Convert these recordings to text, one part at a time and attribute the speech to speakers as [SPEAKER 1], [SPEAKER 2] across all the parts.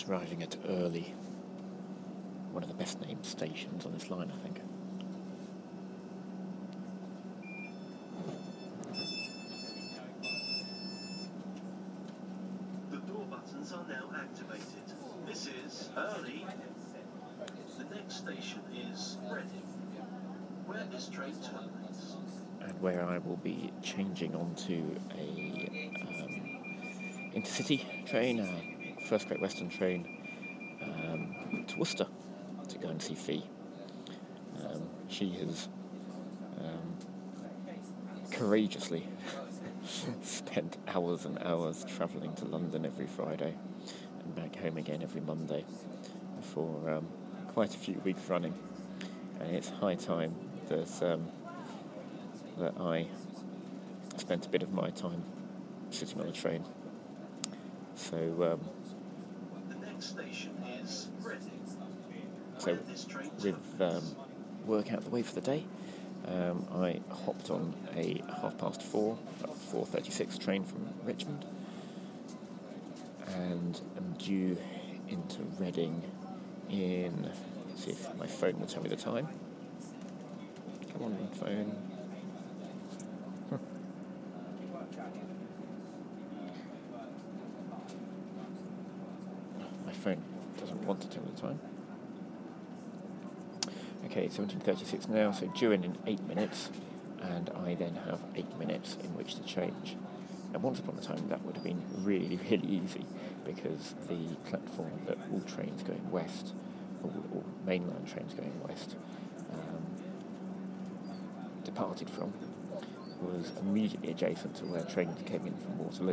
[SPEAKER 1] arriving at Early, one of the best named stations on this line, I think.
[SPEAKER 2] The door buttons are now activated. This is Early. The next station is Reading. Where is train terminates?
[SPEAKER 1] And where I will be changing onto a intercity train, a First Great Western train, to Worcester to go and see Fee. She has courageously spent hours and hours travelling to London every Friday and back home again every Monday for quite a few weeks running, and it's high time that I spent a bit of my time sitting on a train. So
[SPEAKER 2] the next station is Reading.
[SPEAKER 1] with work out the way for the day, I hopped on a 4:36 train from Richmond and am due into Reading in, let's see if my phone will tell me the time. Come on, phone. My phone doesn't want to tell me the time. Okay, it's 17:36 now, so due in 8 minutes, and I then have 8 minutes in which to change. And once upon a time that would have been really, really easy, because the platform that all trains going west, all mainline trains going west, departed from, was immediately adjacent to where trains came in from Waterloo.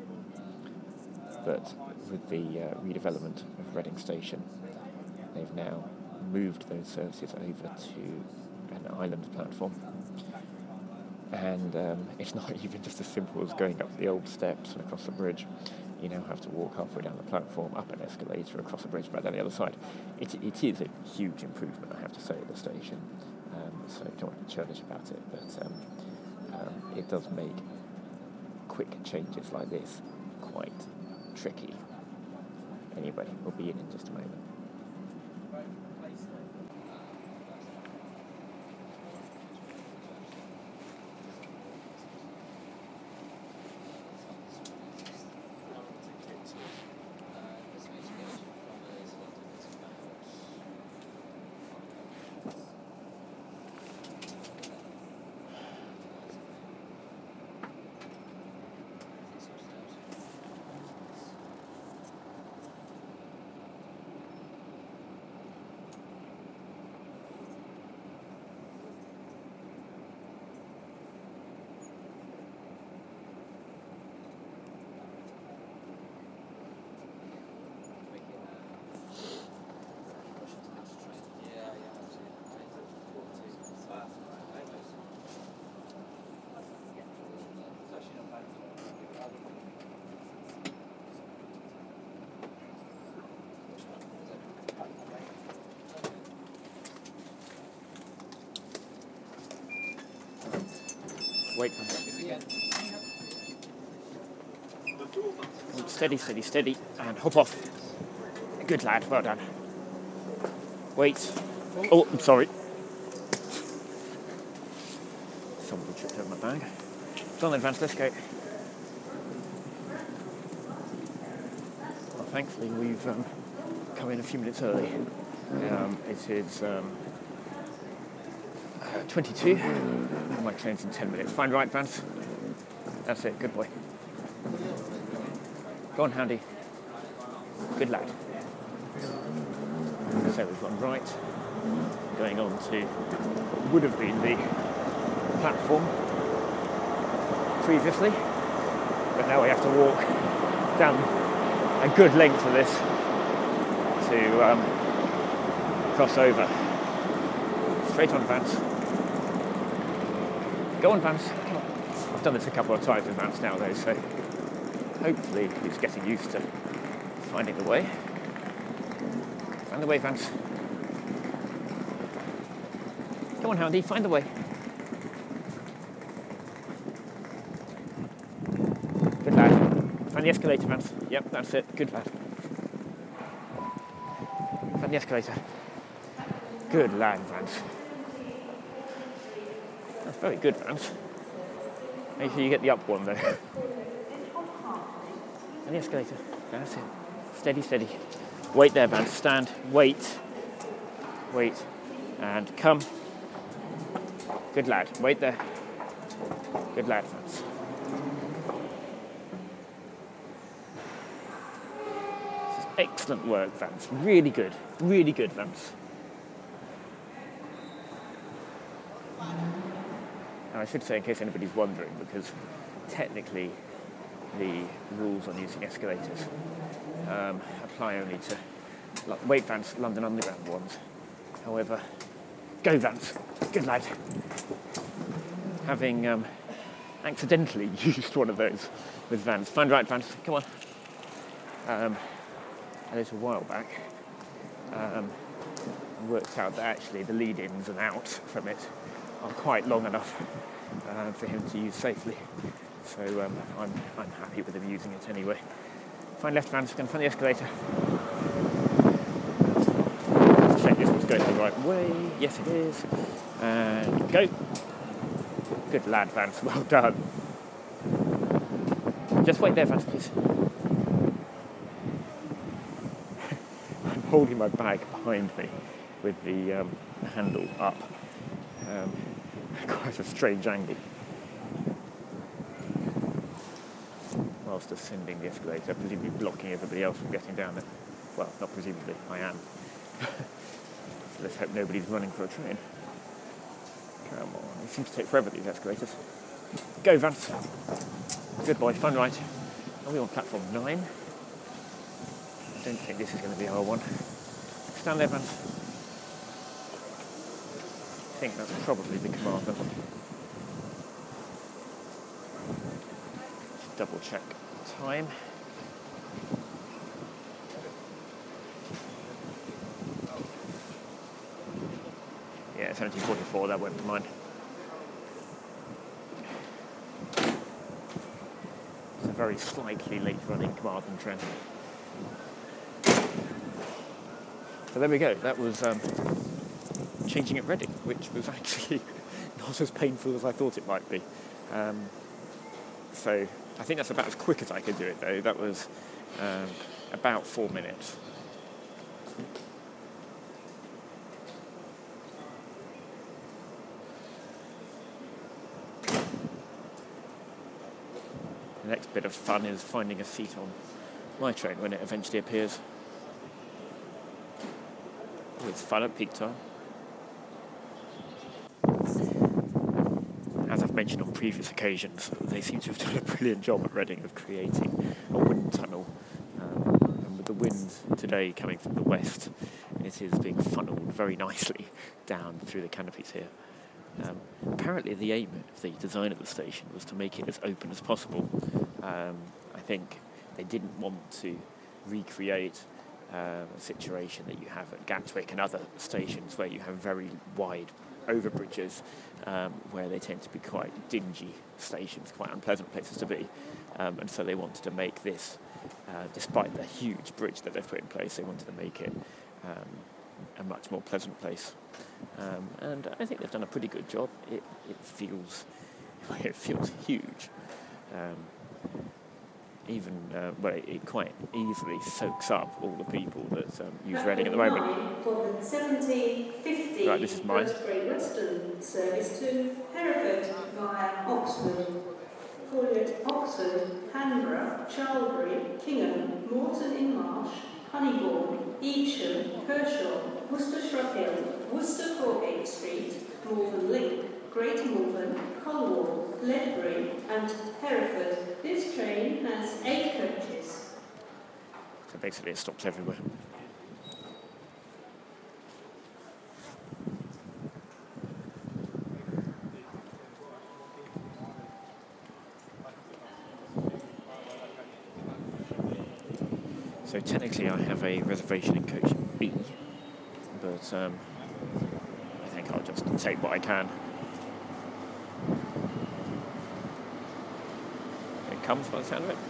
[SPEAKER 1] But with the redevelopment of Reading Station, they've now moved those services over to an island platform, and it's not even just as simple as going up the old steps and across the bridge. You now have to walk halfway down the platform, up an escalator, across the bridge, back down the other side. It is a huge improvement, I have to say, at the station, so I don't want to be churlish about it, but it does make quick changes like this quite tricky. Anyway, we'll be in just a moment. Wait, steady, steady, steady, and hop off. Good lad, well done. Wait. Oh, I'm sorry. Somebody tripped over my bag. It's on then, Vance, let's go. Well, thankfully we've come in a few minutes early. It is 22. My train's in 10 minutes. Find right, Vance. That's it. Good boy. Go on, Handy. Good lad. So we've gone right, going on to what would have been the platform previously, but now we have to walk down a good length of this to cross over. Straight on, Vance. Go on, Vance. Come on. I've done this a couple of times with Vance now, though, so hopefully he's getting used to finding the way. Find the way, Vance. Come on, Houndy, find the way. Good lad. Find the escalator, Vance. Yep, that's it. Good lad. Find the escalator. Good lad, Vance. That's very good, Vance. Make sure you get the up one, though. And the escalator. That's it. Steady, steady. Wait there, Vance. Stand. Wait. Wait. And come. Good lad. Wait there. Good lad, Vance. This is excellent work, Vance. Really good. Really good, Vance. And I should say, in case anybody's wondering, because technically the rules on using escalators apply only to Wait Vance, London Underground ones. However, go Vance, good lad. Having accidentally used one of those with Vance. Find right, Vance, come on. A little while back, I worked out that actually the lead-ins and outs from it are quite long enough for him to use safely. So I'm happy with him using it anyway. Find left, Vance, going to find the escalator. Let's check this one's going the right way. Yes, it is. And go. Good lad, Vance, well done. Just wait there, Vance, please. I'm holding my bag behind me with the handle up. Quite a strange angle. Whilst ascending the escalator, presumably blocking everybody else from getting down there. Well, not presumably, I am. So let's hope nobody's running for a train. Come on, it seems to take forever, these escalators. Go, Vance. Good boy, fun right. Are we on platform 9? I don't think this is going to be our one. Stand there, Vance. I think that's probably the commander. Just double check time. Yeah, 17:44, that went for mine. It's a very slightly late running Carmarthen train. So there we go, that was changing at Reading, which was actually not as painful as I thought it might be. So I think that's about as quick as I could do it, though. That was about 4 minutes. The next bit of fun is finding a seat on my train when it eventually appears. It's fun at peak time. As I've mentioned on previous occasions, they seem to have done a brilliant job at Reading of creating a wind tunnel. And with the wind today coming from the west, it is being funneled very nicely down through the canopies here. Apparently the aim of the design of the station was to make it as open as possible. I think they didn't want to recreate a situation that you have at Gatwick and other stations where you have very wide overbridges where they tend to be quite dingy stations, quite unpleasant places to be. And so they wanted to make this, despite the huge bridge that they've put in place, they wanted to make it a much more pleasant place. And I think they've done a pretty good job. It feels huge. It quite easily soaks up all the people that use Reading at the moment.
[SPEAKER 3] For the 1750
[SPEAKER 1] right, this is mine.
[SPEAKER 3] Great Western service to Hereford via Oxford. Call it Oxford, Hanborough, Charlbury, Kingham, Moreton-in-Marsh, Honeybourne, Evesham, Kershaw, Worcester Shrub Hill, Worcester Foregate Street, Malvern Link, Great Malvern, Colwall, Ledbury and Hereford. This train has 8 coaches.
[SPEAKER 1] So basically it stops everywhere. So technically I have a reservation in coach B, but I think I'll just take what I can. It comes by the sound of it.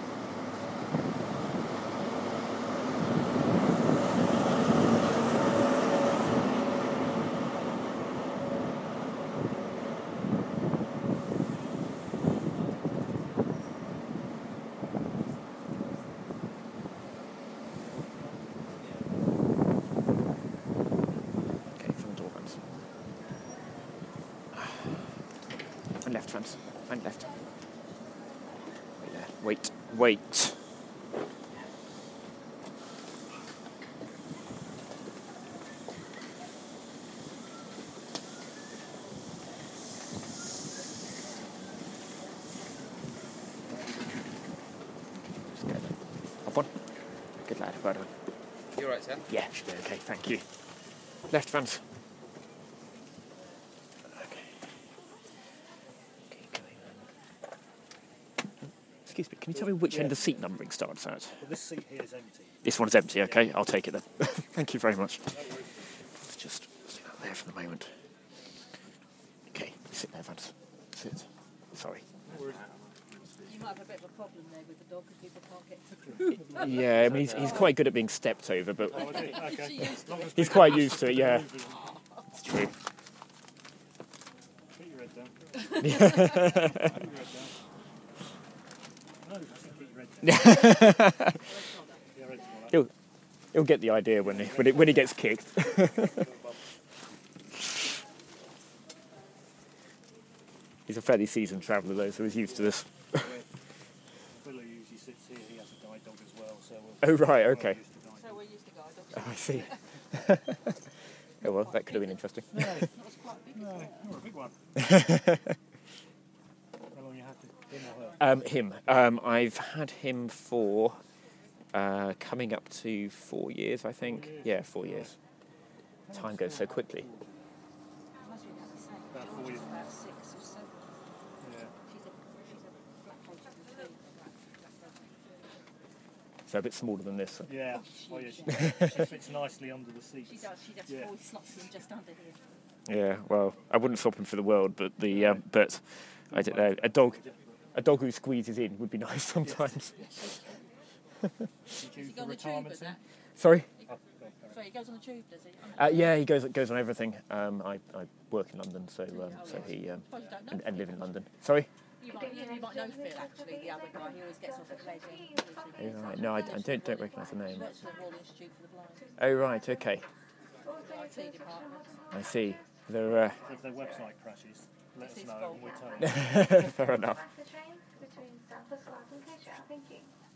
[SPEAKER 1] And left, Franz. And left. Wait there. Wait. Wait. Just go there. Hop on. Good lad. Well done.
[SPEAKER 4] You alright, sir?
[SPEAKER 1] Yeah, should be okay. Thank you. Left, Franz. Excuse me, can you tell me which end the seat numbering starts at?
[SPEAKER 5] Well, this seat here is empty.
[SPEAKER 1] This one's empty, okay, I'll take it then. Thank you very much. Let's just sit out there for the moment. Okay, sit there, Vance. Sit. Sorry.
[SPEAKER 6] You might have a bit of a problem there with the dog because people can't get through.
[SPEAKER 1] Yeah, I mean, he's quite good at being stepped over, but
[SPEAKER 5] Okay.
[SPEAKER 1] he's quite used to it, yeah. It's true.
[SPEAKER 5] Keep your head down. Keep your head down. No, I think keep your head down. Your head's gone up.
[SPEAKER 1] He'll get the idea when he gets kicked. He's a fairly seasoned traveller though, so he's used to this.
[SPEAKER 5] Billy usually sits here. He has a guide dog as well. So
[SPEAKER 1] Oh right, okay.
[SPEAKER 6] So we're used to guide dogs.
[SPEAKER 1] Oh, I see. Oh well, that could have been interesting.
[SPEAKER 6] That was quite big.
[SPEAKER 5] No, you're a big one. How long you had to him or her?
[SPEAKER 1] Him. I've had him for coming up to 4 years, I think. Yeah, 4 years. Time goes so quickly.
[SPEAKER 6] Must be about the same.
[SPEAKER 5] About 4
[SPEAKER 6] George
[SPEAKER 5] years.
[SPEAKER 6] is about 6 or 7.
[SPEAKER 5] Yeah.
[SPEAKER 6] She's a black-coated retriever.
[SPEAKER 1] So a bit smaller than this.
[SPEAKER 5] Yeah. Oh yeah. She fits nicely under the seat.
[SPEAKER 6] She does. She just
[SPEAKER 5] Yeah.
[SPEAKER 6] always slots in just under here.
[SPEAKER 1] Yeah, well, I wouldn't swap him for the world, but but I don't know. A dog who squeezes in would be nice sometimes.
[SPEAKER 5] Did you
[SPEAKER 6] Does he
[SPEAKER 5] choose
[SPEAKER 6] go
[SPEAKER 5] the
[SPEAKER 6] on the tube,
[SPEAKER 5] retirement
[SPEAKER 6] is
[SPEAKER 5] seat?
[SPEAKER 6] that?
[SPEAKER 1] Sorry.
[SPEAKER 6] Sorry, he goes on the tube, does he?
[SPEAKER 1] Yeah, he goes on everything. I work in London, so he
[SPEAKER 6] Suppose you don't know
[SPEAKER 1] and live in London. Sorry.
[SPEAKER 6] You might know Phil, actually, the other guy. He always gets off at Pledging.
[SPEAKER 1] Right. No, I don't recognise the name.
[SPEAKER 6] Works for the Royal Institute for the Blind.
[SPEAKER 1] Oh right, okay.
[SPEAKER 6] IT department.
[SPEAKER 1] I see. They're
[SPEAKER 5] So if their website crashes, let us
[SPEAKER 6] It's his
[SPEAKER 5] know
[SPEAKER 6] fault.
[SPEAKER 5] and we'll tell you.
[SPEAKER 1] fair enough.
[SPEAKER 7] The train between South West and Petra. Thank you.